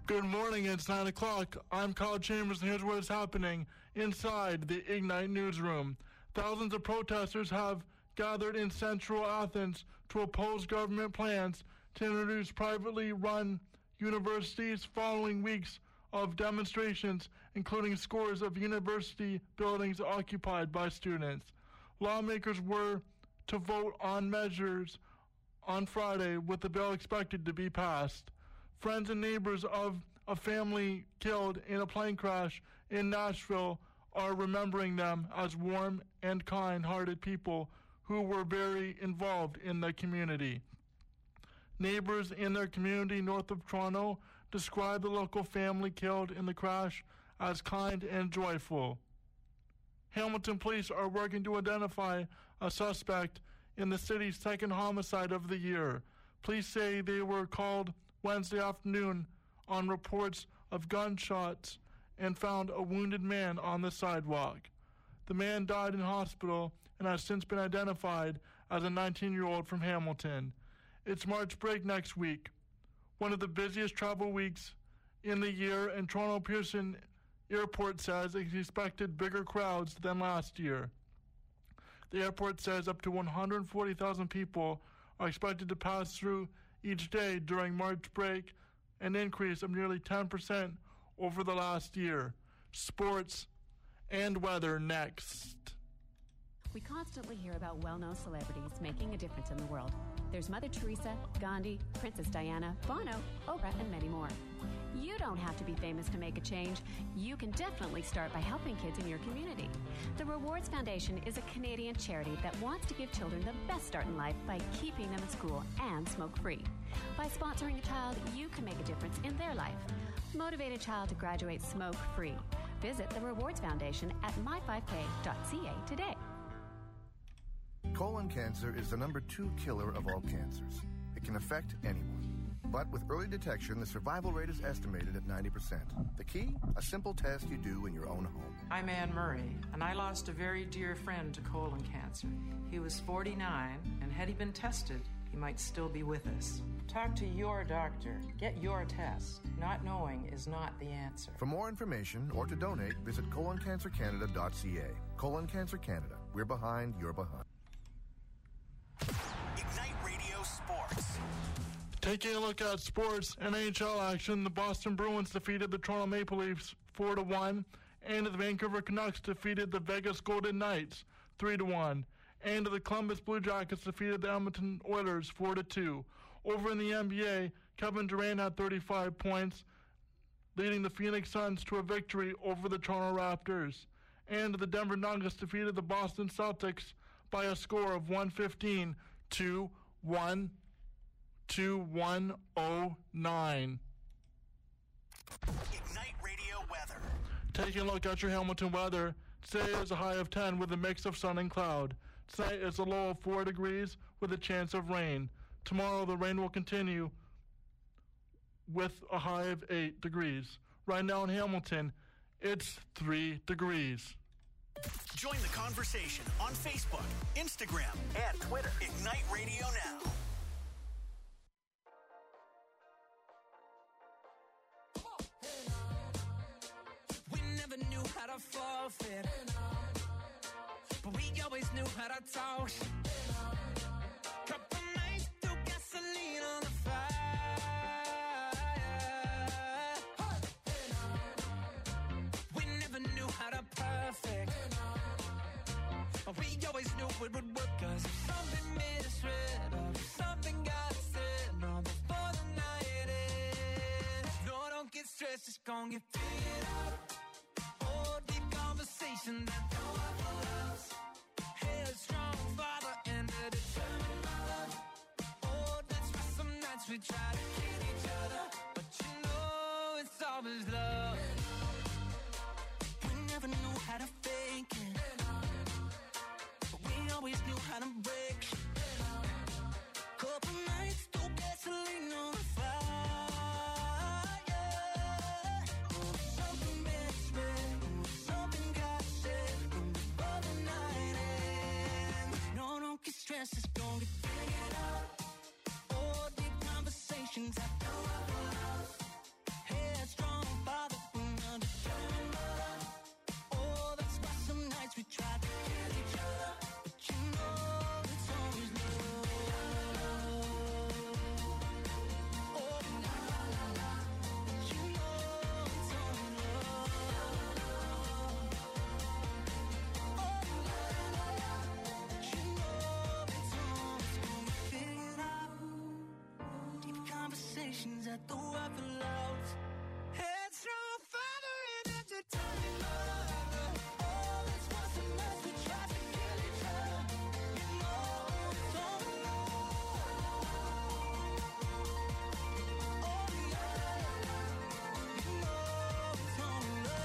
Good morning, it's 9 o'clock. I'm Kyle Chambers, and here's what is happening inside the Ignite newsroom. Thousands of protesters have gathered in central Athens to oppose government plans to introduce privately run universities following weeks of demonstrations, including scores of university buildings occupied by students. Lawmakers were to vote on measures on Friday, with the bill expected to be passed. Friends and neighbors of a family killed in a plane crash in Nashville are remembering them as warm and kind-hearted people who were very involved in the community. Neighbors in their community north of Toronto describe the local family killed in the crash as kind and joyful. Hamilton police are working to identify a suspect in the city's second homicide of the year. Police say they were called Wednesday afternoon on reports of gunshots and found a wounded man on the sidewalk. The man died in hospital and has since been identified as a 19-year-old from Hamilton. It's March break next week, one of the busiest travel weeks in the year, and Toronto Pearson Airport says it expected bigger crowds than last year. The airport says up to 140,000 people are expected to pass through each day during March break, an increase of nearly 10% over the last year. Sports and weather next. We constantly hear about well-known celebrities making a difference in the world. There's Mother Teresa, Gandhi, Princess Diana, Bono, Oprah, and many more. You don't have to be famous to make a change. You can definitely start by helping kids in your community. The Rewards Foundation is a Canadian charity that wants to give children the best start in life by keeping them in school and smoke-free. By sponsoring a child, you can make a difference in their life. Motivate a child to graduate smoke-free. Visit the Rewards Foundation at my5k.ca today. Colon cancer is the number 2 killer of all cancers. It can affect anyone. But with early detection, the survival rate is estimated at 90%. The key? A simple test you do in your own home. I'm Anne Murray, and I lost a very dear friend to colon cancer. He was 49, and had he been tested, he might still be with us. Talk to your doctor. Get your test. Not knowing is not the answer. For more information or to donate, visit coloncancercanada.ca. Colon Cancer Canada. We're behind, you're behind. Ignite Radio Sports. Taking a look at sports and NHL action, the Boston Bruins defeated the Toronto Maple Leafs 4-1, and the Vancouver Canucks defeated the Vegas Golden Knights 3-1, and the Columbus Blue Jackets defeated the Edmonton Oilers 4-2. Over in the NBA, Kevin Durant had 35 points, leading the Phoenix Suns to a victory over the Toronto Raptors, and the Denver Nuggets defeated the Boston Celtics by a score of 115 to 109. Ignite Radio weather. Taking a look at your Hamilton weather, today is a high of 10 with a mix of sun and cloud. Tonight is a low of 4 degrees with a chance of rain. Tomorrow the rain will continue with a high of 8 degrees. Right now in Hamilton, it's 3 degrees. Join the conversation on Facebook, Instagram, and Twitter. Ignite Radio Now. We never knew how to forfeit, but we always knew how to talk. Couple nights threw gasoline on the fire. We never knew how to perfect, but we always knew it would work. 'Cause if something made us red, or if something got us in, no, before the night ends. No, don't get stressed, it's gonna get figured out. Oh, deep conversation that don't have for us. Headstrong father and a determined mother. Oh, that's why some nights we try to kill each other, but you know it's always love. We never knew how to fake it, but we always knew how to break. Couple nights, threw gasoline on the fire. Oh, something best red, oh, something got said, before the night ends. No, don't get stressed, it's gonna get figured out. Oh, deep conversations I don't have. for love. Headstrong, father, and entertaining mother. All this was a mess, we tried to kill each other. You know it's all love. Oh yeah, you know it's all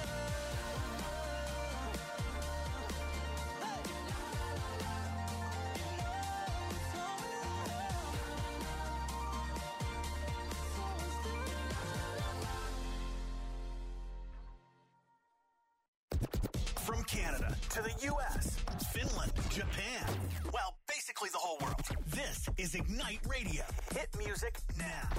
love. Hey. You know it's all From Canada to the U.S., Finland, Japan, well, basically the whole world. This is Ignite Radio. Hit music now.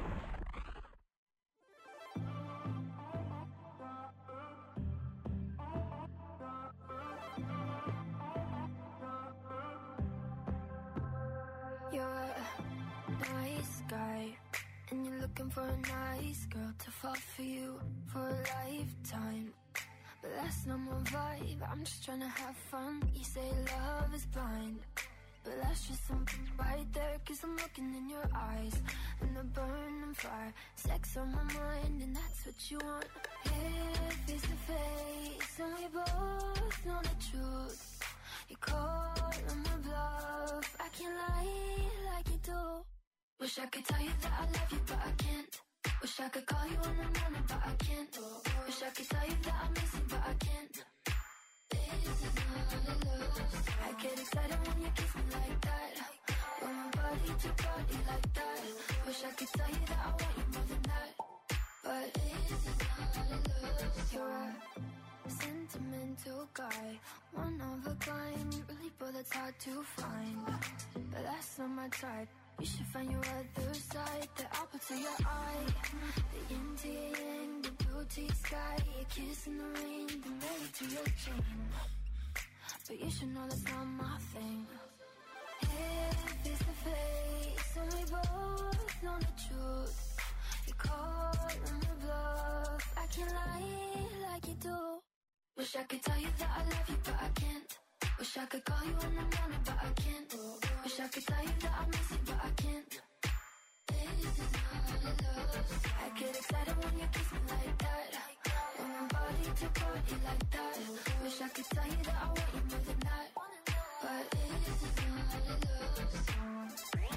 You're a nice guy, and you're looking for a nice girl to fall for you for a lifetime. But that's not my vibe, I'm just trying to have fun. You say love is blind, but that's just something right there. Cause I'm looking in your eyes, and the burning fire. Sex on my mind, and that's what you want. Here, face to face, and we both know the truth. You call on my bluff, I can't lie like you do. Wish I could tell you that I love you, but I can't. Wish I could call you in the morning, but I can't. Wish I could tell you that I miss you, but I can't. This is not a love. I get excited when you kiss me like that. When my body to body like that. Wish I could tell you that I want you more than that. But this is not a love. You're a sentimental guy, one of a kind, really, but that's hard to find. But that's not my type. You should find your other side, the apple to your eye, the yin to your yang, the blue to your sky, a kiss in the rain, the melody to your chain. But you should know that's not my thing. Here, face to face, and we both know the truth. You call on the bluff, I can't lie like you do. Wish I could tell you that I love you, but I can't. Wish I could call you in the morning, but I can't. Wish I could tell you that I miss you, but I can't. This is not a love. I get excited when you kiss me like that. When my body to body like that. Wish I could tell you that I want you more than that. But this is not a love.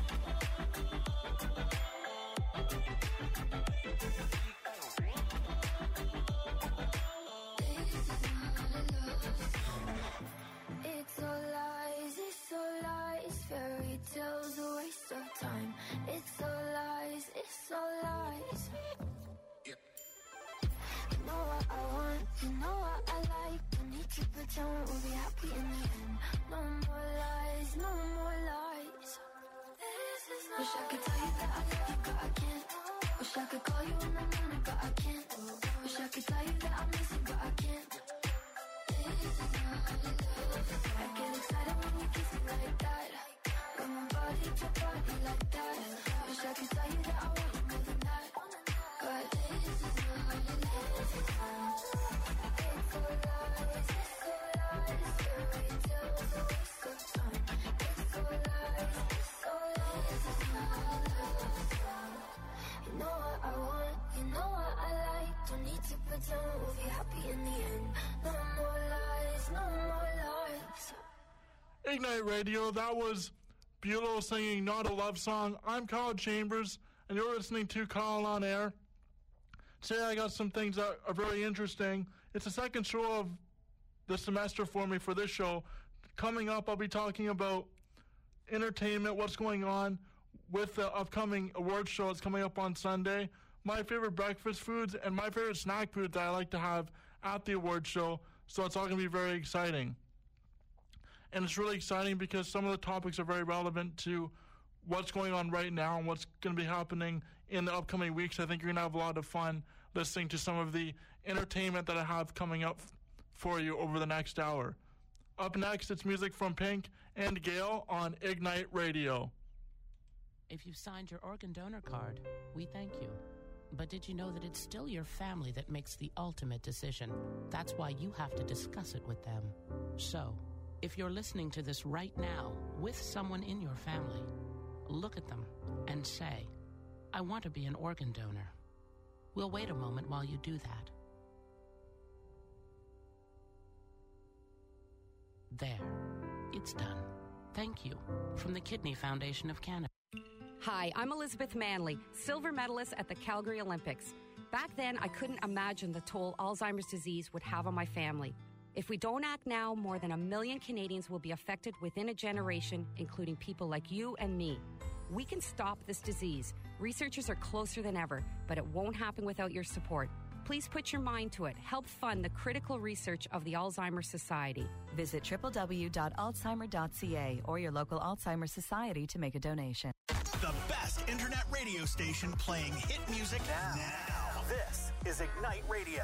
It's all lies, fairy tales, a waste of time. It's all lies, You know what I want, you know what I like. Don't need to pretend we'll be happy in the end. No more lies, no more lies. Wish I could tell you that I love you, but I can't. Wish I could call you in the morning, but I can't. Wish I could tell you that I miss you, but I can't. I get excited when you kiss me like that. When my body to body like that. Wish I could tell you that I want you more than that. But this is not a love. It's all lies, fairy tales, a waste of time. It's all lies, it's not a love. You know what I want, you know what I like. Don't need to pretend we'll be happy in the end. No more lies, no more lies. Ignite Radio, that was Bulow singing Not a Love Song. I'm Kyle Chambers, and you're listening to Kyle on Air. Today I got some things that are very interesting. It's the second show of the semester for me for this show. Coming up, I'll be talking about entertainment, what's going on with the upcoming award show that's coming up on Sunday, my favorite breakfast foods, and my favorite snack food that I like to have at the award show. So it's all going to be very exciting. And it's really exciting because some of the topics are very relevant to what's going on right now and what's going to be happening in the upcoming weeks. I think you're going to have a lot of fun listening to some of the entertainment that I have coming up for you over the next hour. Up next, it's music from Pink and Gail on Ignite Radio. If you've signed your organ donor card, we thank you. But did you know that it's still your family that makes the ultimate decision? That's why you have to discuss it with them. So, if you're listening to this right now with someone in your family, look at them and say, I want to be an organ donor. We'll wait a moment while you do that. There. It's done. Thank you. From the Kidney Foundation of Canada. Hi, I'm Elizabeth Manley, silver medalist at the Calgary Olympics. Back then, I couldn't imagine the toll Alzheimer's disease would have on my family. If we don't act now, more than 1 million Canadians will be affected within a generation, including people like you and me. We can stop this disease. Researchers are closer than ever, but it won't happen without your support. Please put your mind to it. Help fund the critical research of the Alzheimer's Society. Visit www.alzheimer.ca or your local Alzheimer's Society to make a donation. The best internet radio station playing hit music now. This is Ignite Radio.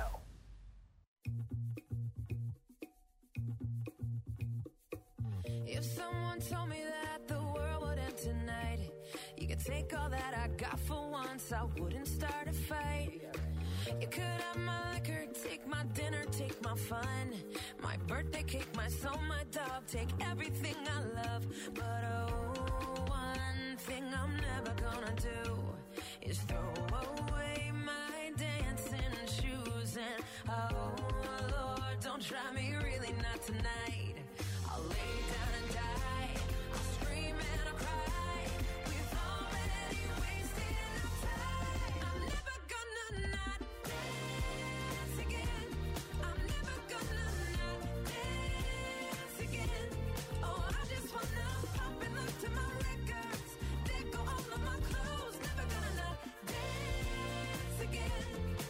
If someone told me that the world would end tonight, you could take all that I got for once, I wouldn't start a fight. You could have my liquor, take my dinner, take my fun, my birthday cake, my soul, my dog, take everything I love. But oh, one thing I'm never gonna do is throw away my dancing shoes. And oh Lord, don't try me, really not tonight. I'll lay down and die, I'll scream and I'll cry. We've already wasted our time. I'm never gonna not dance again. I'm never gonna not dance again. Oh, I just wanna pop and look to my records. They go all of my clothes. Never gonna not dance again.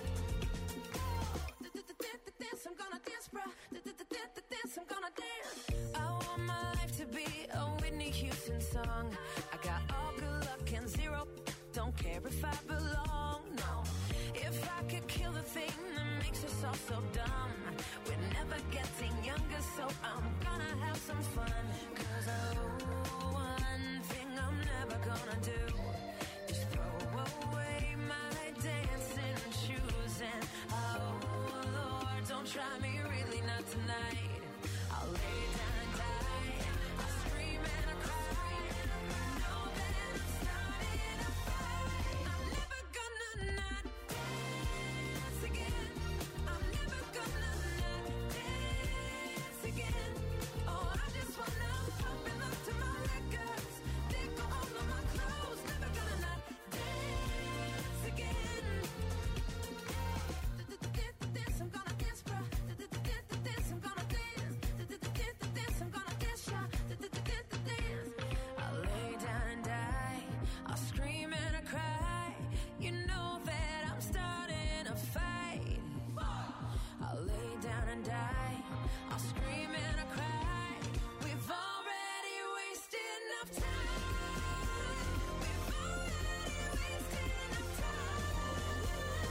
Dance, I'm gonna dance, bruh. Dance, I'm gonna dance. I want my life to be a Whitney Houston song. I got all good luck and zero. Don't care if I belong, no. If I could kill the thing that makes us all so dumb, we're never getting younger, so I'm gonna have some fun. 'Cause oh, one thing I'm never gonna do is throw away my dancing shoes. And oh Lord, don't try me, really not tonight. I'll lay down and die, I'll scream and I'll cry. Know that I'm starting a fight. I'm never gonna not dance again. I'm never gonna not dance again. Oh, I just wanna pop and look to my records. They go all of my clothes. Never gonna not dance again. Dance, I'm gonna dance, bruh. Dance, I'm gonna dance. Dance, I'm gonna dance, yeah. Dance. I'll lay down and die, I'll scream and I cry. You know that I'm starting a fight. I'll lay down and die, I'll scream and I cry. We've already wasted enough time. We've already wasted enough time.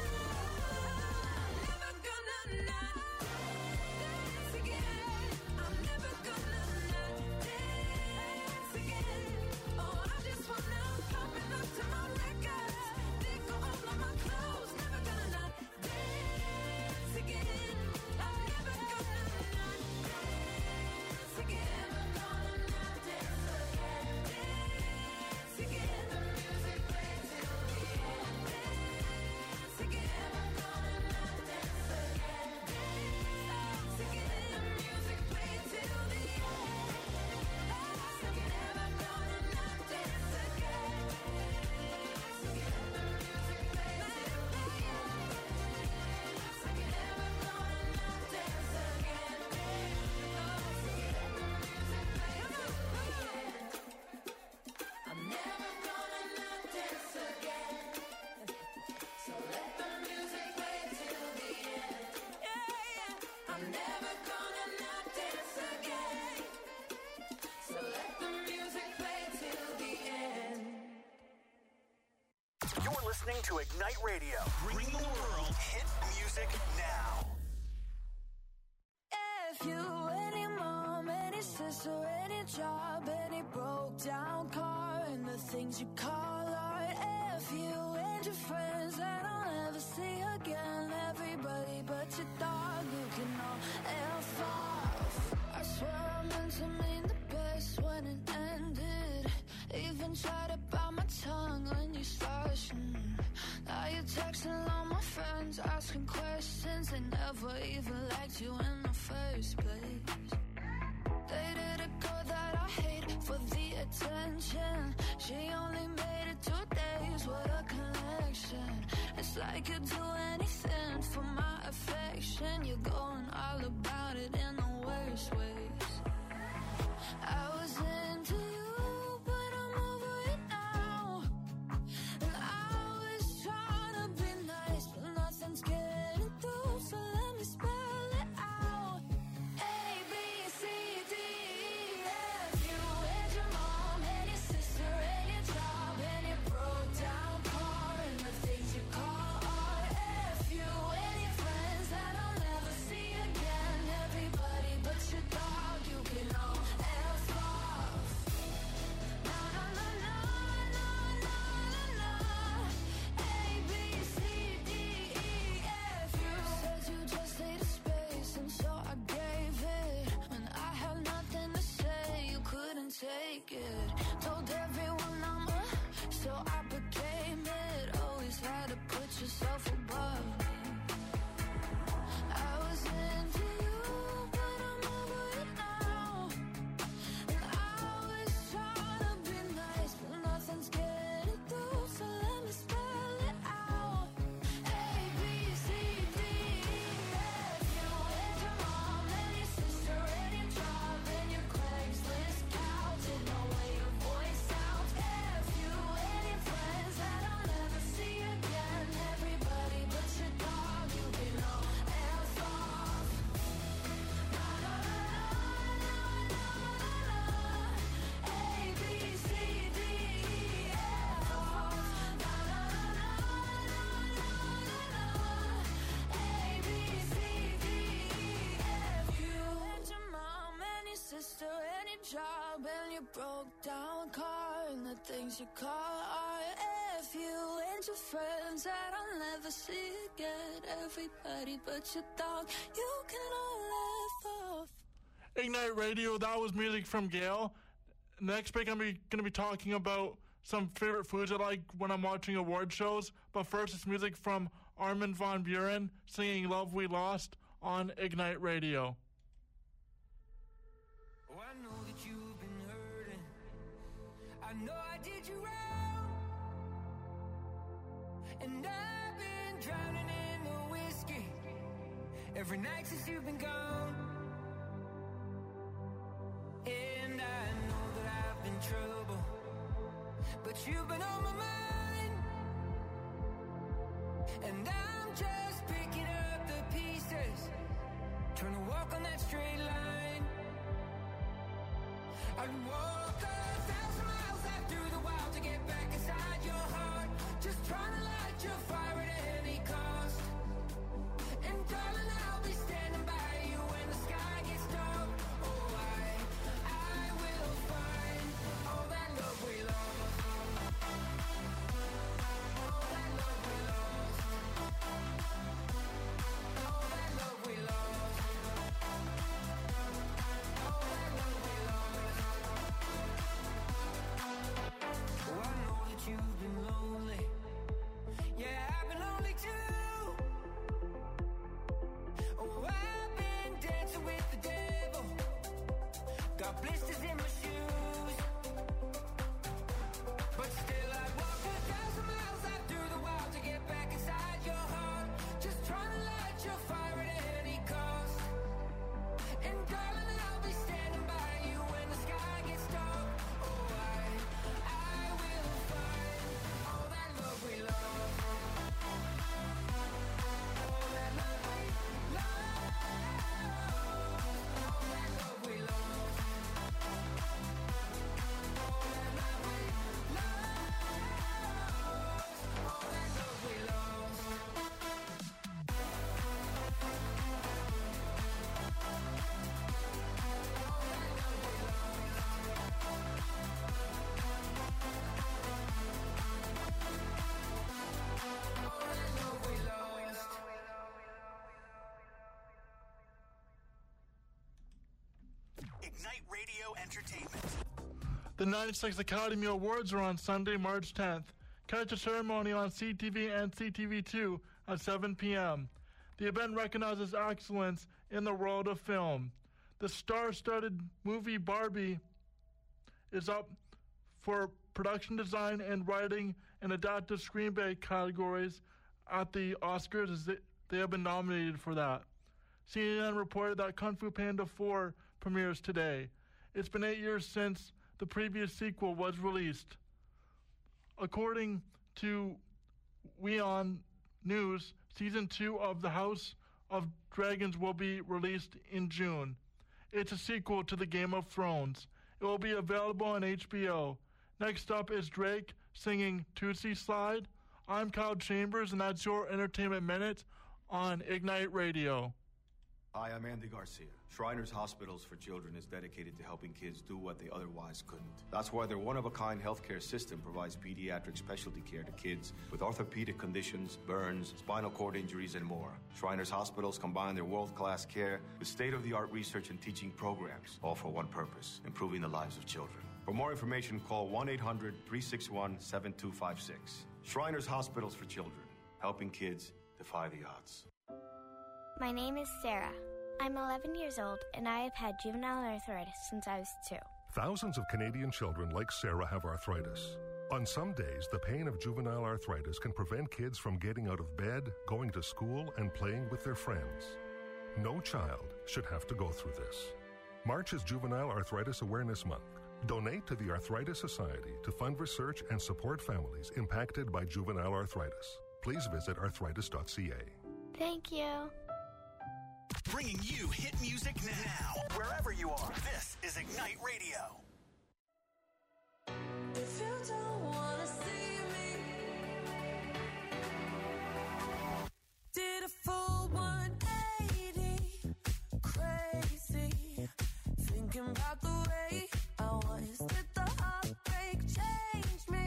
I'm never gonna not dance again. I'm never gonna not dance again. Oh, I just wanna pop and look to my records. They go all of my clothes. Never gonna not dance again. I'm never gonna not dance again. Never gonna not dance again. Dance again. The music plays till the end. Dance again. Never gonna not dance again. Dance again. The music plays till the end. Dance again. Never gonna not dance again. Dance again. The music plays till the end. Dance again. Never gonna not dance again. Dance again. The music plays till the end. I'm never gonna not dance again. So let the music play till the end. Yeah. I'm never gonna not dance again. So let the music play till the end. You're listening to Ignite Radio. Bring the world hit music now. If you, any mom, any sister, any job, any broke down car, and the things you call art. If you and your friends that I'll never see again, everybody but your dog, you can all F off. I swear I meant to mean the best when it ended. Even tried to bite my tongue when you started. Now you're texting all my friends asking questions. They never even liked you in the first place. Dated a girl that I hate for the attention. She only made it 2 days, what a connection. It's like you'd do anything for my affection. You're going all about it in the worst ways. I was into you, but I'm over it now. And I was trying to be nice, but nothing's getting through. So let me spell it out. A, B, C, D, E, F. You and your mom and your sister and your job and your broke down car and the things you call art. F. You and your friends that I'll never see again. Everybody but your dog, you can all F off. Na na na na na na na na. A, B, C, D, E, F. You said you just needed space, and so I gave it. When I had nothing to say, you couldn't take it. Told everyone I'm a, so I became it. Always had to put yourself above me. I was into you, but I'm over it now. And I was trying to be nice, but nothing's getting through. So let me spell it out. A, B, C, D, E, F. You and your mom and your sister and your job and your Craigslist couch. Didn't know where your voice sounds. F. You and your friends that I'll never see again. Everybody but your dog, you can all F off. Na na na na na na na. A, B, C, D, E, F off. Na na na na na na na. A, B, C, D, E, F. You and your mom and your sister and your job and your broke down car and the things you call art. F. You and your friends that I'll never see again. Everybody but your dog, you can all F off. Ignite Radio, that was music from Gail. Next week, I'm going to be talking about some favorite foods I like when I'm watching award shows. But first, it's music from Armin van Buuren singing Love We Lost on Ignite Radio. Oh, I know that you've been hurting. I know I did you wrong. And I've been drowning in the whiskey every night since you've been gone. And I know that I've been trouble, but you've been on my mind. And I'm just picking up the pieces, trying to walk on that straight line. I'd walk 1,000 miles out through the wild to get back inside your heart, just trying to light your fire at any cost. And darling, I'll be standing by you when the sky gets dark. Oh, I will find all that love we lost. All that love we lost. All that love we lost. All that love we lost. Oh, I know that you've been lonely. Yeah, I've been lonely too. Oh, I've been dancing with the devil. Got blisters in my shoes. But still I'd walk 1,000 miles out through the wild to get back inside your heart, just trying to light your fire at any cost. And darling, I'll be standing by you when the sky gets dark. Oh, I will find all that love we lost. All that love we lost. All that love we lost. All that love we lost. All that love we lost. All that love we lost. Ignite Radio Entertainment. The 96 Academy Awards are on Sunday, March 10th. Catch the ceremony on CTV and CTV2 at 7 p.m. The event recognizes excellence in the world of film. The star-studded movie Barbie is up for production design and writing and adaptive screenplay categories at the Oscars, as they have been nominated for that. CNN reported that Kung Fu Panda 4 premieres today. It's been 8 years since the previous sequel was released. According to WION News, Season 2 of The House of Dragons will be released in June. It's a sequel to the Game of Thrones. It will be available on HBO. Next up is Drake singing Tootsie Slide. I'm Kyle Chambers, and that's your Entertainment Minute on Ignite Radio. Hi, I'm Andy Garcia. Shriners Hospitals for Children is dedicated to helping kids do what they otherwise couldn't. That's why their one-of-a-kind healthcare system provides pediatric specialty care to kids with orthopedic conditions, burns, spinal cord injuries, and more. Shriners Hospitals combine their world-class care with state-of-the-art research and teaching programs, all for one purpose, improving the lives of children. For more information, call 1-800-361-7256. Shriners Hospitals for Children, helping kids defy the odds. My name is Sarah. I'm 11 years old, and I have had juvenile arthritis since I was 2. Thousands of Canadian children like Sarah have arthritis. On some days, the pain of juvenile arthritis can prevent kids from getting out of bed, going to school, and playing with their friends. No child should have to go through this. March is Juvenile Arthritis Awareness Month. Donate to the Arthritis Society to fund research and support families impacted by juvenile arthritis. Please visit arthritis.ca. Thank you. Bringing you hit music now, wherever you are. This is Ignite Radio. If you don't wanna see me, did a full 180, crazy, thinking about the way I was. Did the heartbreak change me?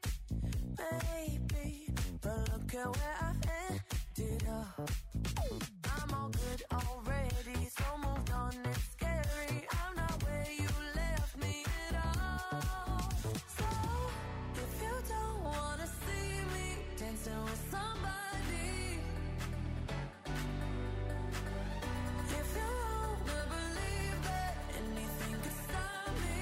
Maybe, but look at where I ended up. I'm all good already, so moved on, it's scary. I'm not where you left me at all. So, if you don't wanna see me dancing with somebody, if you wanna believe that anything could stop me,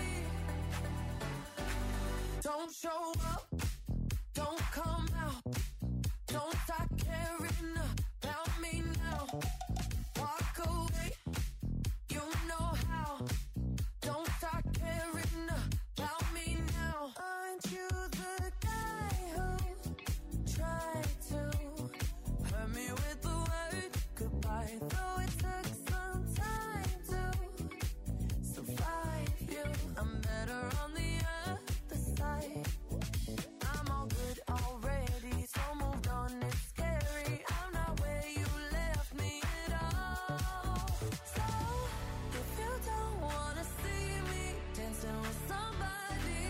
don't show up, don't come out, don't start caring about me now. Walk away, you know how. Don't start caring about me now. Aren't you the guy who tried to hurt me with the word goodbye? Though it took some time to survive you, I'm better on the other side. I'm all good already, so moved on, it's scary. I'm not where you left me at all. So, if you don't wanna see me dancing with somebody,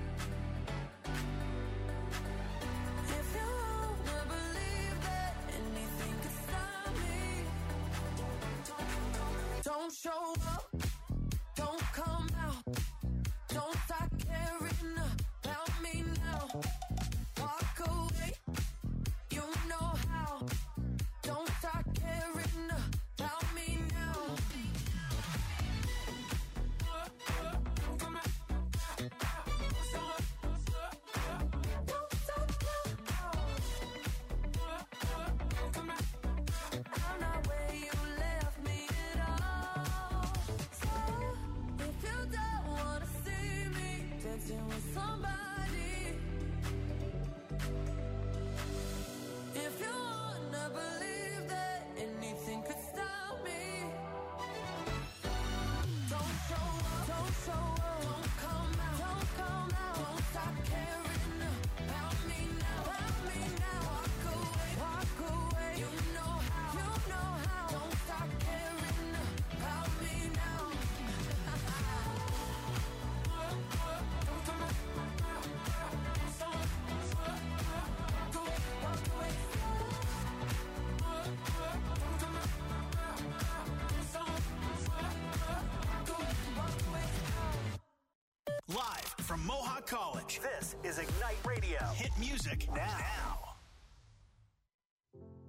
if you wanna believe that anything could stop me, don't show up, don't come out, don't start caring about me now. Walk away, you know how. Don't start caring about me now. I'm not where you left me at all. So, if you don't wanna see me dancing with somebody, if you wanna believe that anything could stop me, don't show up, don't come out, don't stop caring about me now, walk away, you know how, don't stop caring about me now. Live from Mohawk College, this is Ignite Radio. Hit music now.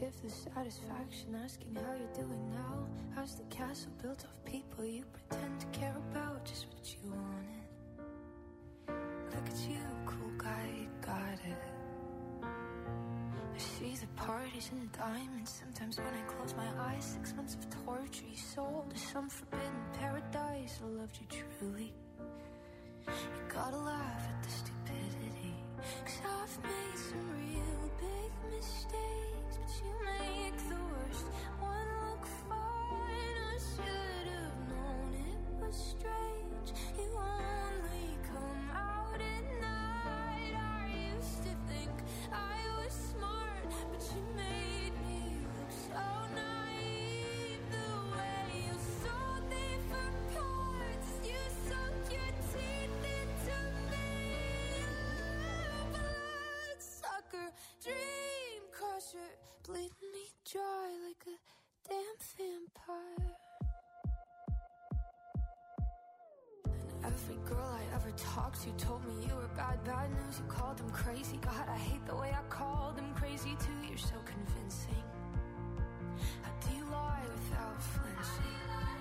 give the satisfaction asking how you're doing now. How's the castle built of people you pretend to care about? Just what you wanted. Look at you, cool guy, you got it. I see the parties and the diamonds. Sometimes when I close my eyes, 6 months of torture you sold to some forbidden paradise. I loved you truly. You gotta laugh at the stupidity, 'cause I've made some real big mistakes, but you make the worst one look fine. I should have known it was strange. You only come out at night. I used to think I was smart, but you made me look so naive. The way you sold me for parts, you sunk your teeth into me. Bloodsucker, dream crusher, bleeding me dry like a damn vampire. And every girl I ever talked to told me you were bad news. You called them crazy. God, I hate the way I called them crazy too. You're so convincing. How do you lie without flinching?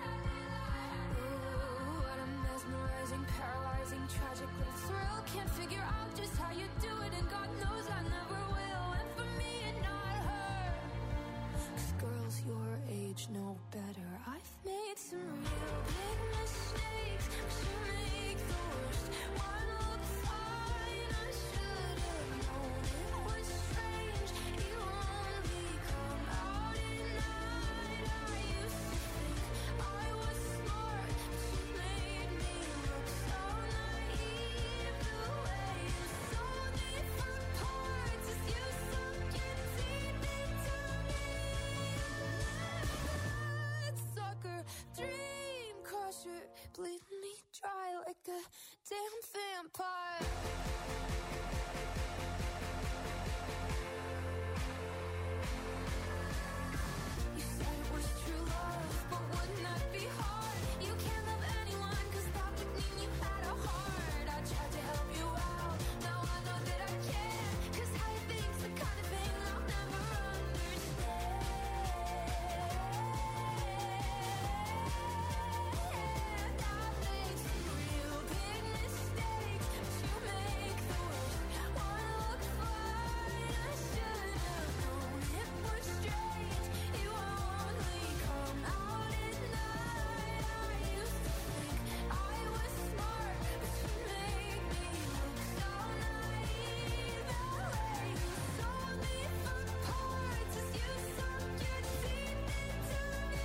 Ooh, what a mesmerizing, paralyzing, tragic little thrill. Can't figure out just how you do it, and God knows I never will. And for me and not her, 'cause girls your age know better. I've made some real big mistakes, but you make the worst one look fine. I should have known it was strange. You only come out at night. I used to think I was smart, but you made me look so naive. The way you sold me for parts is you sunk your teeth into me. Bloodsucker, dream crusher, bleeding me dry like a damn vampire. You said it was true love, but wouldn't that be hard? You can't love anyone, 'cause that would mean you had a heart. I tried to help you out, now I know that I can't, 'cause how you think's the kind of thing I'll never understand. I've made some real big mistakes, but you make the worst one look fine. I should have known it was strange. You only come out at night. I used to think I was smart, but you made me look so naive. The way you sold me for parts is you sunk your teeth into me.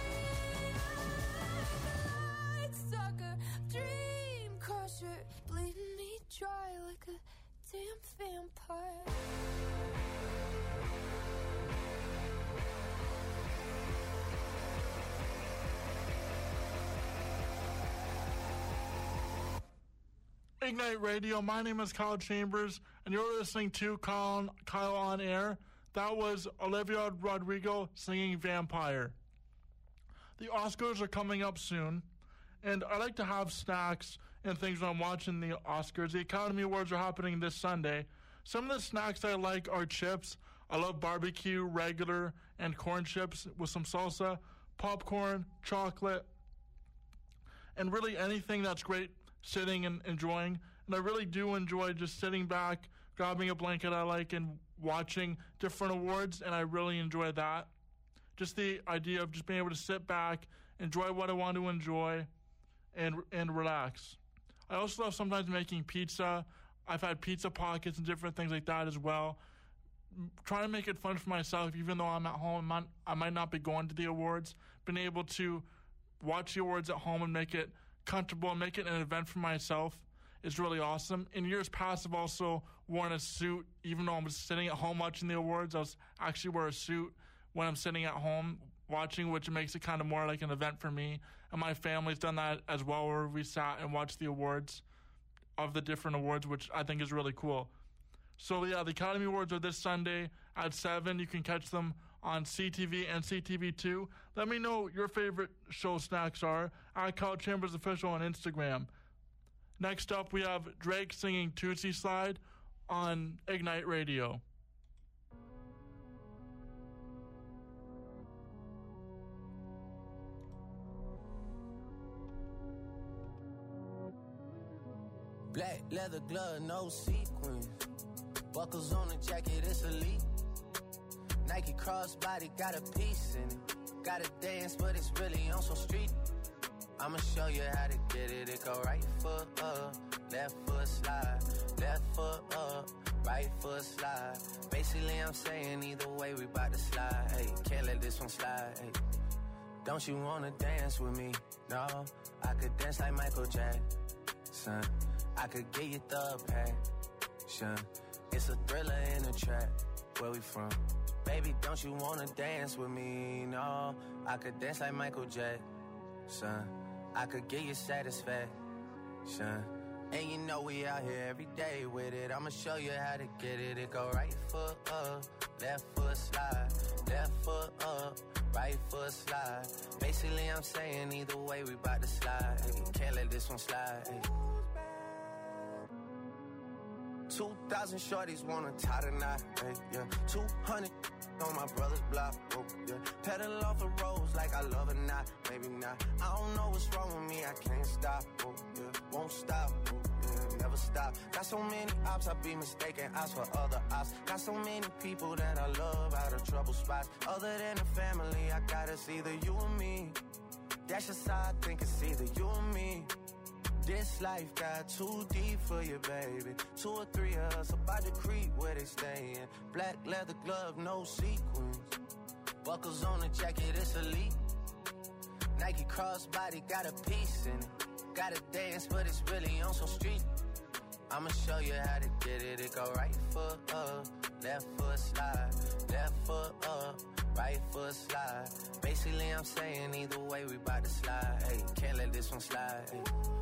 Bloodsucker, dream crusher, bleeding me dry like a damn vampire. Ignite Radio. My name is Kyle Chambers, and you're listening to Kyle on Air. That was Olivia Rodrigo singing Vampire. The Oscars are coming up soon, and I like to have snacks and things when I'm watching the Oscars. The Academy Awards are happening this Sunday. Some of the snacks I like are chips. I love barbecue, regular, and corn chips with some salsa, popcorn, chocolate, and really anything that's great sitting and enjoying. And I really do enjoy just sitting back, grabbing a blanket I like, and watching different awards, and I really enjoy that. Just the idea of just being able to sit back, enjoy what I want to enjoy, and relax. I also love sometimes making pizza. I've had pizza pockets and different things like that as well. Trying to make it fun for myself, even though I'm at home, I might not be going to the awards. Being able to watch the awards at home and make it comfortable and make it an event for myself is really awesome. In years past, I've also worn a suit. Even though I'm sitting at home watching the awards, I'll actually wear a suit when I'm sitting at home watching, which makes it kind of more like an event for me. And my family's done that as well, where we sat and watched the awards of the different awards, which I think is really cool. So yeah, the Academy Awards are this Sunday at 7. You can catch them on CTV and CTV2. Let me know your favorite show snacks are at Kyle Chambers Official on Instagram. Next up, we have Drake singing Tootsie Slide on Ignite Radio. Black leather glove, no sequins. Buckles on the jacket, it's elite. Nike crossbody, got a piece in it. Gotta dance, but it's really on some street. I'ma show you how to get it. It go right foot up, left foot slide. Left foot up, right foot slide. Basically, I'm saying either way, we bout to slide. Hey, can't let this one slide. Hey, don't you wanna dance with me? No, I could dance like Michael Jackson. I could get you the passion. It's a thriller in a trap. Where we from? Baby, don't you wanna dance with me? No, I could dance like Michael Jackson. I could get you satisfaction. And you know we out here every day with it. I'ma show you how to get it. It go right foot up, left foot slide. Left foot up, right foot slide. Basically, I'm saying either way, we bout to slide. Hey, can't let this one slide. Hey. 2,000 shorties wanna tie the knot, hey, yeah. 200 on my brother's block, oh, yeah. Pedal off the roads like I love it, not, maybe not. I don't know what's wrong with me, I can't stop, oh, yeah. Won't stop, oh, yeah, never stop. Got so many ops, I be mistaken ops for other ops. Got so many people that I love out of trouble spots. Other than the family, I got it's either you or me. That's just how I think it's either you or me. This life got too deep for you, baby. 2 or 3 of us about to creep where they stayin'. Black leather glove, no sequins. Buckles on the jacket, it's elite. Nike crossbody, got a piece in it. Gotta dance, but it's really on some street. I'ma show you how to get it. It go right foot up, left foot slide. Left foot up, right foot slide. Basically, I'm saying either way, we bout to slide. Hey, can't let this one slide. Hey.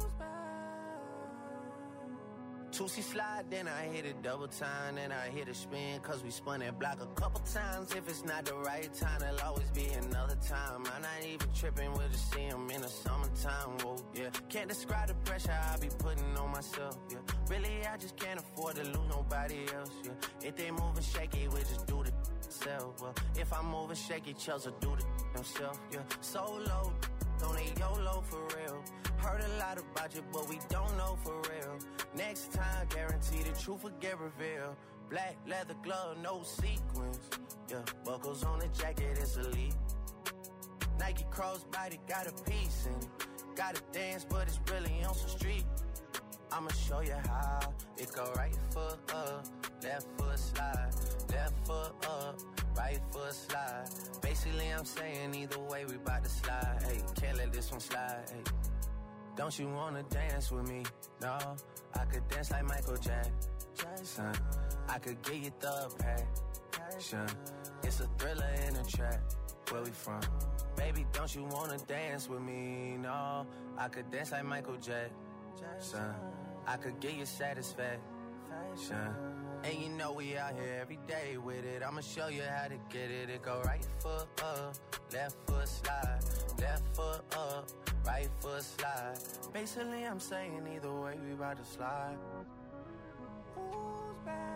2C slide, then I hit it double time, then I hit a spin, cause we spun that block a couple times. If it's not the right time, there'll always be another time. I'm not even tripping, we'll just see him in the summertime, whoa, yeah. Can't describe the pressure I be putting on myself, yeah. Really, I just can't afford to lose nobody else, yeah. If they moving shaky, we just do the self, well. If I'm moving shaky, Chelsea do the himself, yeah. Solo, don't need YOLO for real. Heard a lot about you, but we don't know for real. Next time, guarantee the truth will get revealed. Black leather glove, no sequins. Yeah, buckles on the jacket, it's elite. Nike crossbody, got a piece in it. Gotta dance, but it's really on some street. I'ma show you how. It go right foot up, left foot slide. Left foot up, right foot slide. Basically, I'm saying either way, we bout to slide. Hey, can't let this one slide. Hey. Don't you wanna dance with me? No, I could dance like Michael Jackson. I could get you the passion. It's a thriller in a trap. Where we from? Baby, don't you wanna dance with me? No, I could dance like Michael Jackson. I could get you satisfaction. And you know we out here every day with it. I'ma show you how to get it. It go right foot up, left foot slide. Left foot up, right foot slide. Basically, I'm saying either way, we about to slide. Who's back?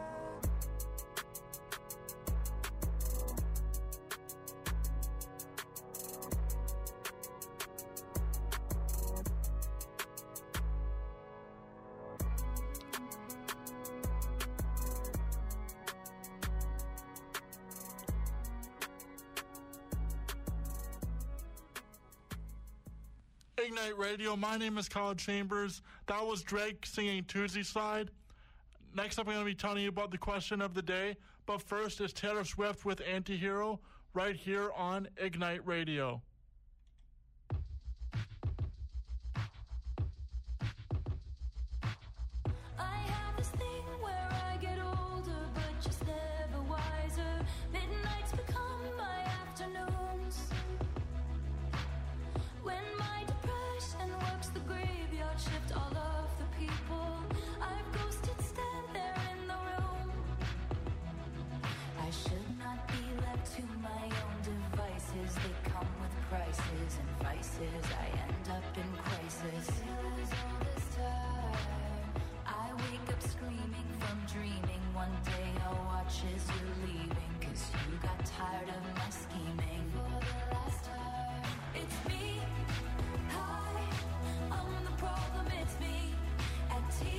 Ignite Radio. My name is Kyle Chambers. That was Drake singing 2Z Slide. Next up, I'm going to be telling you about the question of the day. But first, it's Taylor Swift with Antihero right here on Ignite Radio. I end up in crisis. All this time, I wake up screaming from dreaming. One day I'll watch as you're leaving, 'cause you got tired of my scheming. For the last time, it's me. Hi, I'm the problem, it's me. At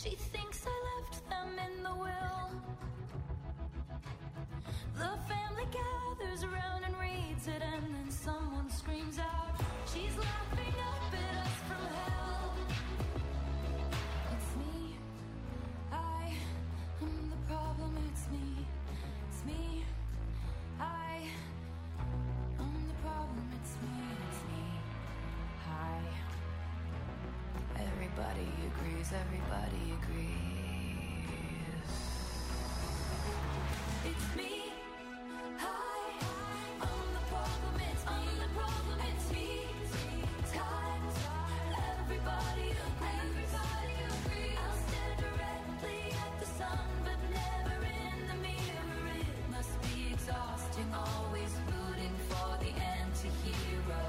She thinks I left them in the will. The family gathers around and reads it, and then someone screams out, she's laughing up at us from hell. It's me, I am the problem, it's me, I am the problem, it's me, hi. Everybody agrees, it's me. Always rooting for the anti-hero.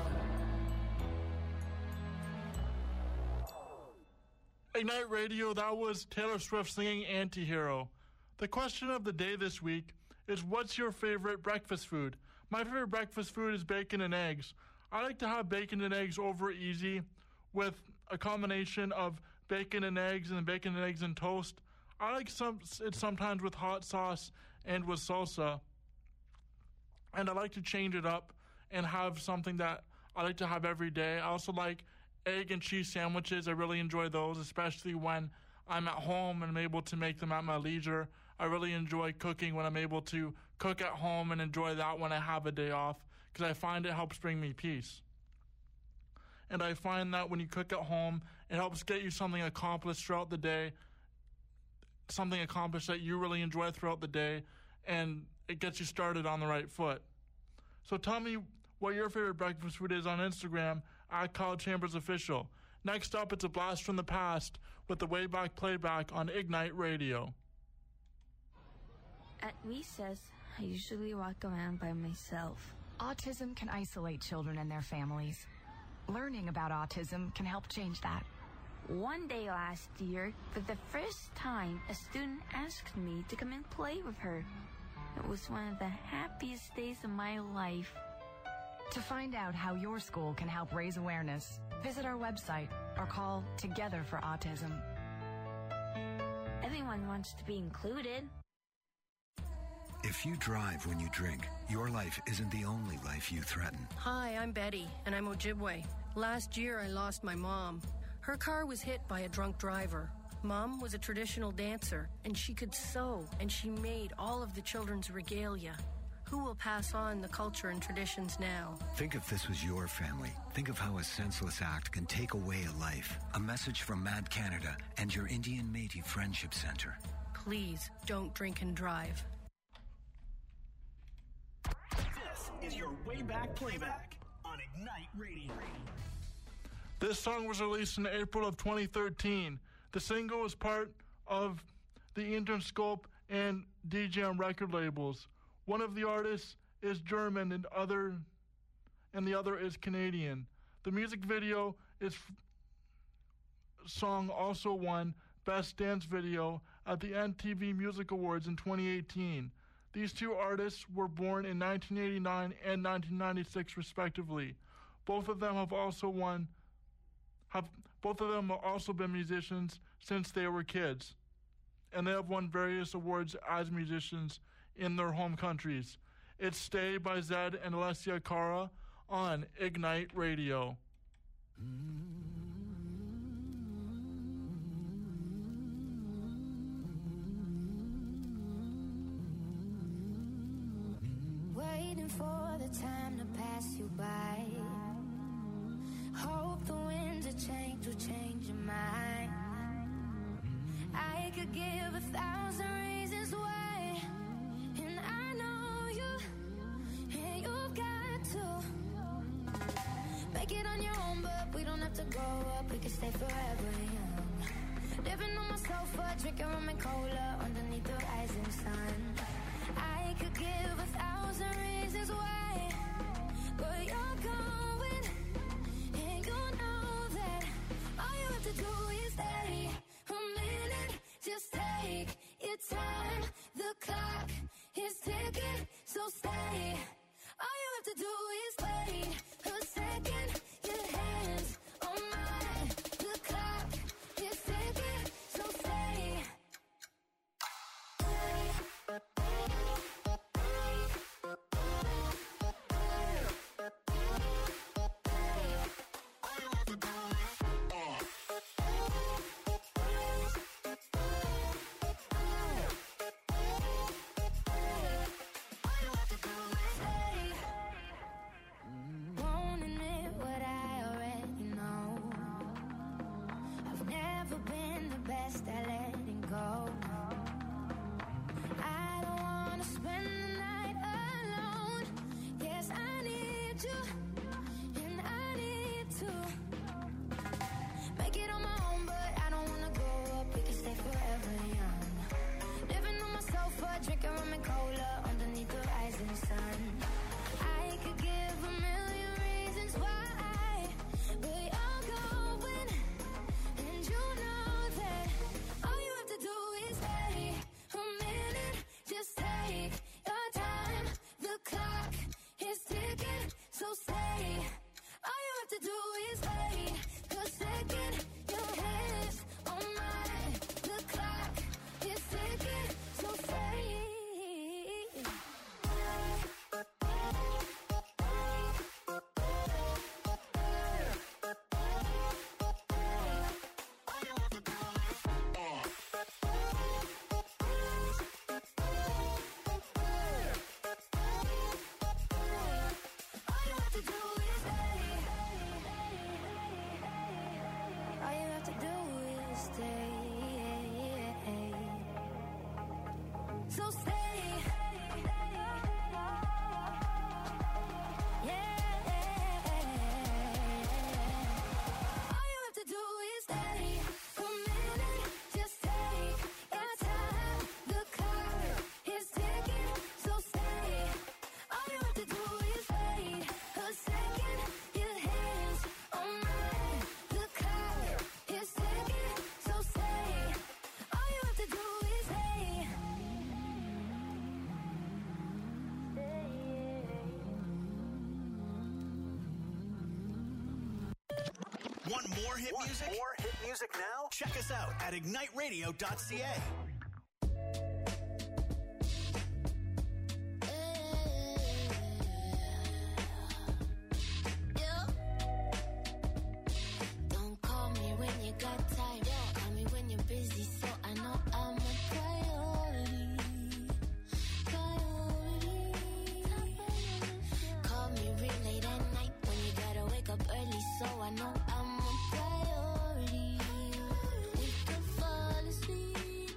Ignite Radio, that was Taylor Swift singing Anti-Hero. The question of the day this week is, what's your favorite breakfast food? My favorite breakfast food is bacon and eggs. I like to have bacon and eggs over easy with a combination of bacon and eggs and bacon and eggs and toast. I like it sometimes with hot sauce and with salsa. And I like to change it up and have something that I like to have every day. I also like egg and cheese sandwiches. I really enjoy those, especially when I'm at home and I'm able to make them at my leisure. I really enjoy cooking when I'm able to cook at home and enjoy that when I have a day off, because I find it helps bring me peace. And I find that when you cook at home, it helps get you something accomplished throughout the day, something accomplished that you really enjoy throughout the day, and it gets you started on the right foot. So tell me what your favorite breakfast food is on Instagram at Kyle Chambers Official. Next up, it's a blast from the past with the Wayback Playback on Ignite Radio. At recess, I usually walk around by myself. Autism can isolate children and their families. Learning about autism can help change that. One day last year, for the first time, a student asked me to come and play with her. It was one of the happiest days of my life. To find out how your school can help raise awareness, visit our website or call Together for Autism. Everyone wants to be included. If you drive when you drink, your life isn't the only life you threaten. Hi, I'm Betty, and I'm Ojibwe. Last year, I lost my mom. Her car was hit by a drunk driver. Mom was a traditional dancer, and she could sew, and she made all of the children's regalia. Who will pass on the culture and traditions now? Think if this was your family. Think of how a senseless act can take away a life. A message from Mad Canada and your Indian Métis Friendship Center. Please don't drink and drive. This is your Wayback Playback on Ignite Radio. This song was released in April of 2013. The single was part of the Interscope and DJM record labels. One of the artists is German and the other is Canadian. The music video song also won Best Dance Video at the MTV Music Awards in 2018. These two artists were born in 1989 and 1996 respectively. Both of them have also been musicians since they were kids, and they have won various awards as musicians in their home countries. It's Stay by Zed and Alessia Cara on Ignite Radio. Waiting for the time to pass you by. Hope the winds of change will change your mind. I could give 1,000 reasons why, and I know you, and you've got to make it on your own, but we don't have to grow up, we can stay forever young. Living on my sofa, drinking rum and cola underneath the rising sun. I could give 1,000 reasons why, but you're going, and you know that all you have to do is stay a minute. Just take your time, the clock is ticking, so stay. All you have to do is wait a second, your hands on mine. The clock is ticking, so stay. so stay. Want more hit music? More hit music now? Check us out at igniteradio.ca. Don't call me when you got time. Call me when you're busy, so I know I'm a priority. Call me real late at night when you gotta wake up early, so I know I'm a priority. We can fall asleep.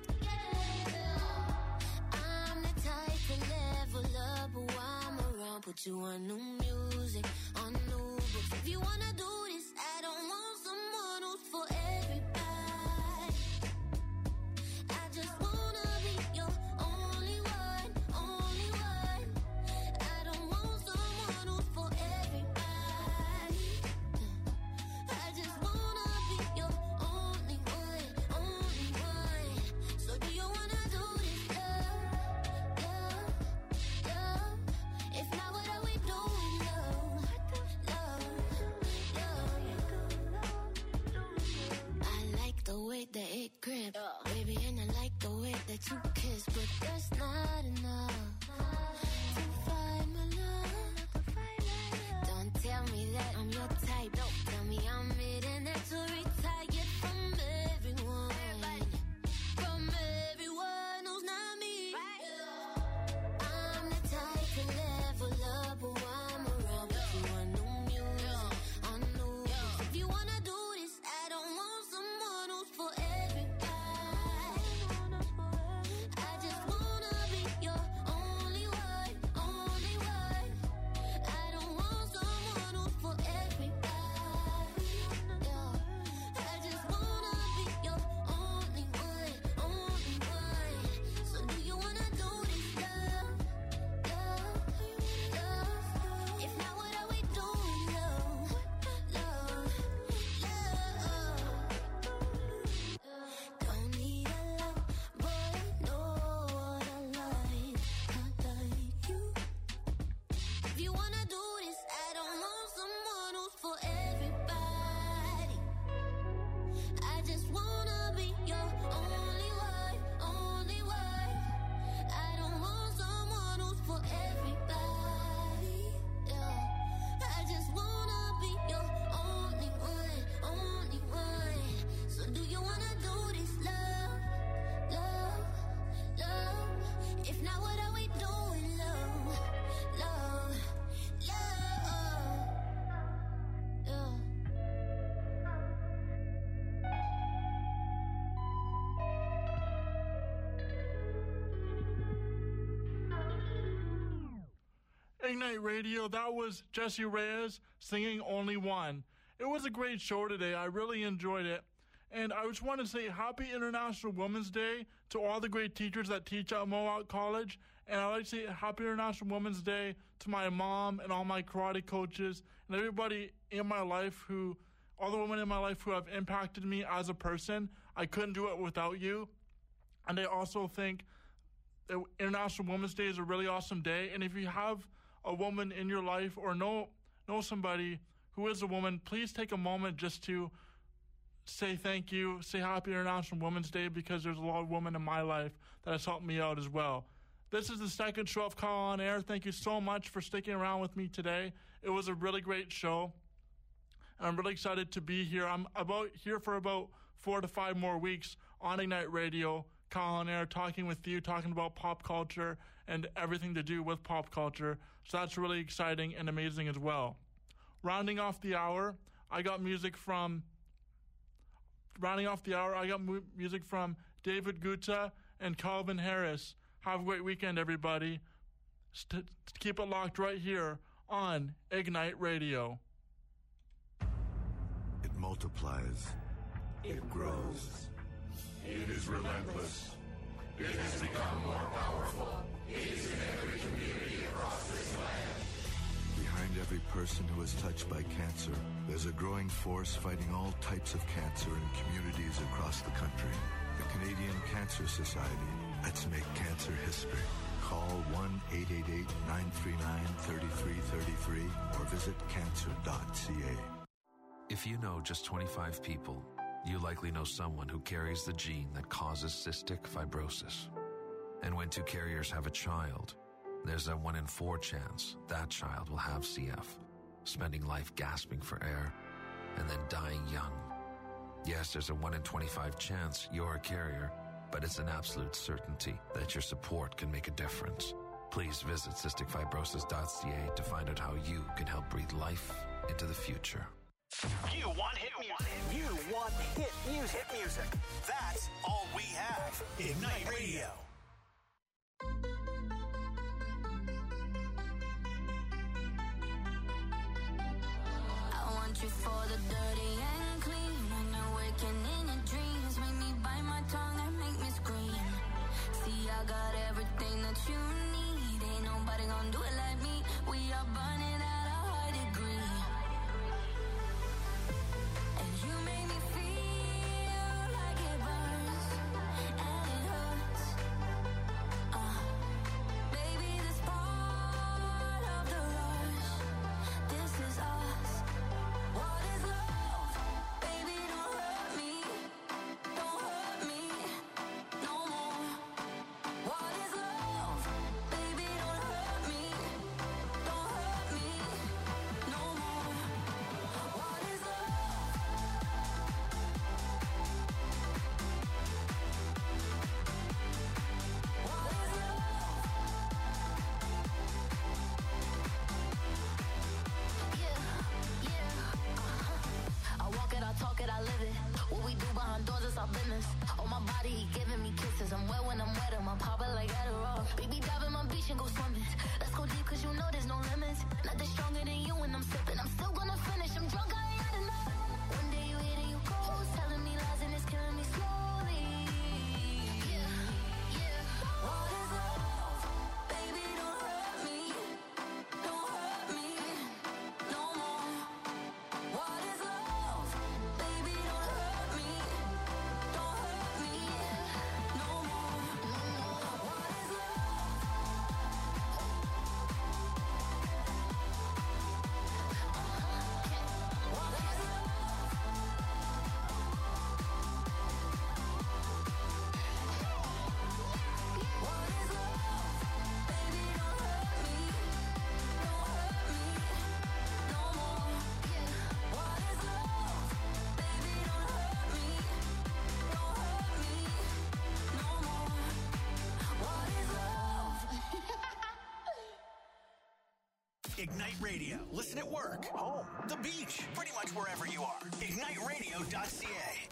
I'm the type to level up while I'm around. Put you on new music, on new books. If you wanna do this, I don't want someone who's for everybody. I just wanna be your only one, only one. I don't want someone who's for everybody. I just wanna be your only one, only one. So do you wanna do this, love, love, love? If not, what are we doing, love, love, love? I like the way that it grip, baby, and I like the way that you kiss, but that's not enough to find my love. Don't tell me that I'm your type. Don't tell me I'm it and that's to retired from everyone. From everyone who's not me. I'm the type to level up while I'm around. Put you on new music, on new books. If you wanna do this, I don't want someone who's for everybody. I just wanna be your only one, only one. I don't want someone who's for everybody. I just wanna be your only one, only one. So do you wanna do this, love, love, love? If not, what are we doing, love, love, love? Don't need a lot, but I know what I like you. If you wanna do this, I don't want someone who's for everybody. I just wanna be your only one, only one. I don't want someone who's for everybody. I just wanna be your only one, only one. So do you wanna do this, love, love, love? If not, what are we doing, love, love, love, love? Ignite Radio, that was Jesse Reyes singing Only One. It was a great show today. I really enjoyed it. And I just want to say Happy International Women's Day to all the great teachers that teach at Mohawk College. And I'd like to say Happy International Women's Day to my mom and all my karate coaches and everybody in my life all the women in my life who have impacted me as a person. I couldn't do it without you. And I also think that International Women's Day is a really awesome day. And if you have a woman in your life or know somebody who is a woman, please take a moment just to say thank you, say Happy International Women's Day, because there's a lot of women in my life that has helped me out as well. This is the second show of Call on Air. Thank you so much for sticking around with me today. It was a really great show, and I'm really excited to be here. I'm here for about 4 to 5 more weeks on Ignite Radio, Call on Air, talking with you, talking about pop culture and everything to do with pop culture. So that's really exciting and amazing as well. Rounding off the hour, I got music from David Guetta and Calvin Harris. Have a great weekend, everybody. Keep it locked right here on Ignite Radio. It multiplies. It grows. It is relentless. It has become more powerful. It is in every community across this land. Behind every person who is touched by cancer, there's a growing force fighting all types of cancer in communities across the country. The Canadian Cancer Society. Let's make cancer history. Call 1-888-939-3333 or visit cancer.ca. If you know just 25 people, you likely know someone who carries the gene that causes cystic fibrosis. And when two carriers have a child, there's a 1 in 4 chance that child will have CF, spending life gasping for air and then dying young. Yes, there's a 1 in 25 chance you're a carrier, but it's an absolute certainty that your support can make a difference. Please visit cysticfibrosis.ca to find out how you can help breathe life into the future. You want hit music. You want hit music. Hit music. That's all we have. Ignite Radio. I want you for the dirty and clean. When you're waking in your dreams, make me bite my tongue and make me scream. See, I got everything that you need. Ain't nobody gonna do it like me. We are burning at a high degree. And you make me feel like it burns and it hurts. Baby, this part of the rush. This is us. What is love? Baby, don't hurt me. Don't hurt me no more. What is love? Baby, don't hurt me. Don't hurt me no more. What is love? What is love? Yeah. I walk it, I talk it, I live it. What we do behind doors is our business. On my body, he giving me kisses. I'm wet when I'm wet, I'm popping like Adderall. Baby, dive in my beach and go swimming. Let's go deep, cause you know there's no limits. Nothing stronger than you when I'm sipping. I'm still gonna finish, I'm drunk, I ain't had enough. One day you hit and you close, telling me lies and it's killing me slowly. Yeah. What is love? Baby, don't hurt me. Don't hurt me no more. What is love? Baby, don't hurt me. Don't hurt me no more. What is love? What is love? What is love? Baby, don't hurt me. Don't hurt me no more. What is love? Baby, don't hurt me. Don't hurt me no more. What is love? Ignite Radio. Listen at work, home, the beach, pretty much wherever you are. IgniteRadio.ca.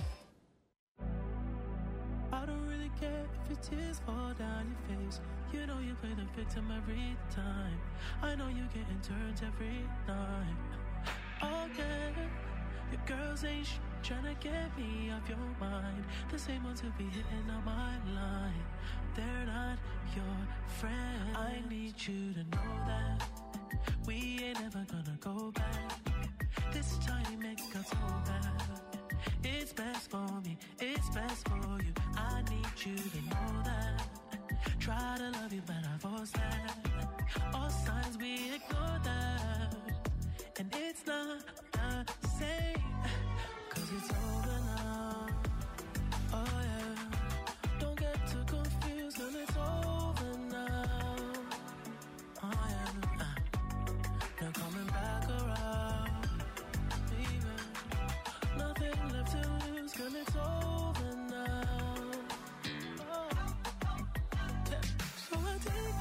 I don't really care if your tears fall down your face. You know you play the victim every time. I know you're getting turns every night. Okay, your girls ain't tryna get me off your mind. The same ones who be hitting on my line. They're not your friend. I need you to know that we ain't ever gonna go back. This time it got so bad. It's best for me, it's best for you. I need you to know that. Try to love you, but I force that. All signs we ignore that. And it's not the same, cause it's over now. Oh yeah. Don't get too confused, cause it's over now. Oh yeah. Now coming back around. Baby. Nothing left to lose, cause it's over now. Oh. Yeah. So I take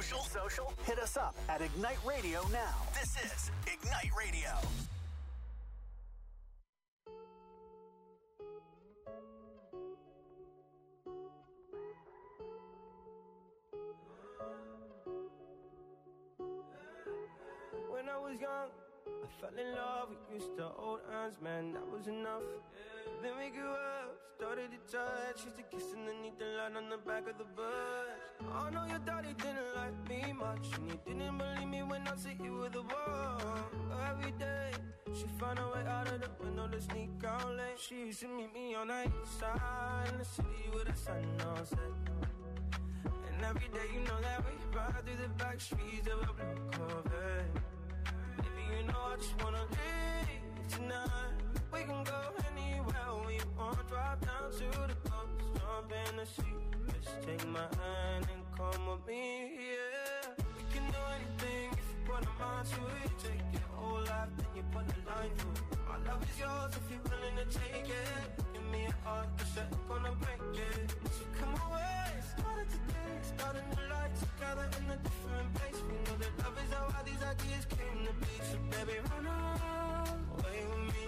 Social? Hit us up at Ignite Radio now. This is Ignite Radio. When I was young, I fell in love. We used to hold hands, man, that was enough. Then we grew up, started to touch. Used to kiss underneath the light on the back of the bus. I know your daddy didn't like me much, and he didn't believe me when I said you were the one. Every day, she found a way out of the window to sneak out late. She used to meet me on the east side in the city with the sun on set. And every day, you know that we ride through the back streets of a blue Corvette. Baby, you know I just wanna leave tonight. We can go anywhere we want. Drive down to the coast, jump in the sea. Just take my hand and come with me, yeah. We can do anything if you put a mind to it. Take your whole life, then you put a line through it. My love is yours if you're willing to take it. Give me a heart, cause I'm gonna break it. So come away, started today, starting the life together in a different place. We know that love is how all these ideas came to be. So baby, run away with me.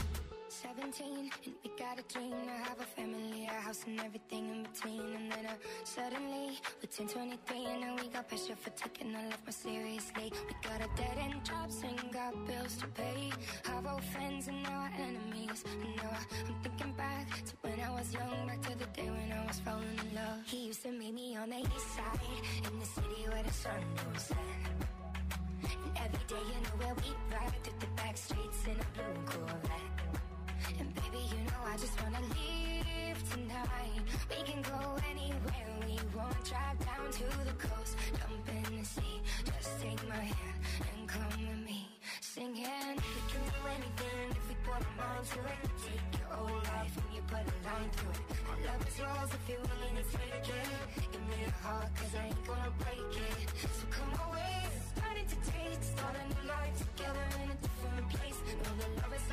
17, and we got a dream to have a family, a house and everything in between. And then suddenly, we're 10, 23, and now we got pressure for taking our life more seriously. We got a dead-end jobs and got bills to pay. Our old friends and now our enemies. And now I'm thinking back to when I was young, back to the day when I was falling in love. He used to meet me on the east side, in the city where the sun don't set. And every day, you know where we ride through the back streets in a blue Corvette. And baby, you know I just wanna leave tonight. We can go anywhere we want. Drive down to the coast, jump in the sea. Just take my hand and come with me. Singing, we can do anything if we put a mind to it. Take your whole life and you put a line through it. My love is yours if you're willing to take it. Give me a heart, cause I ain't gonna break it. So come away, starting to taste, start a new life together in a different place. Know that love is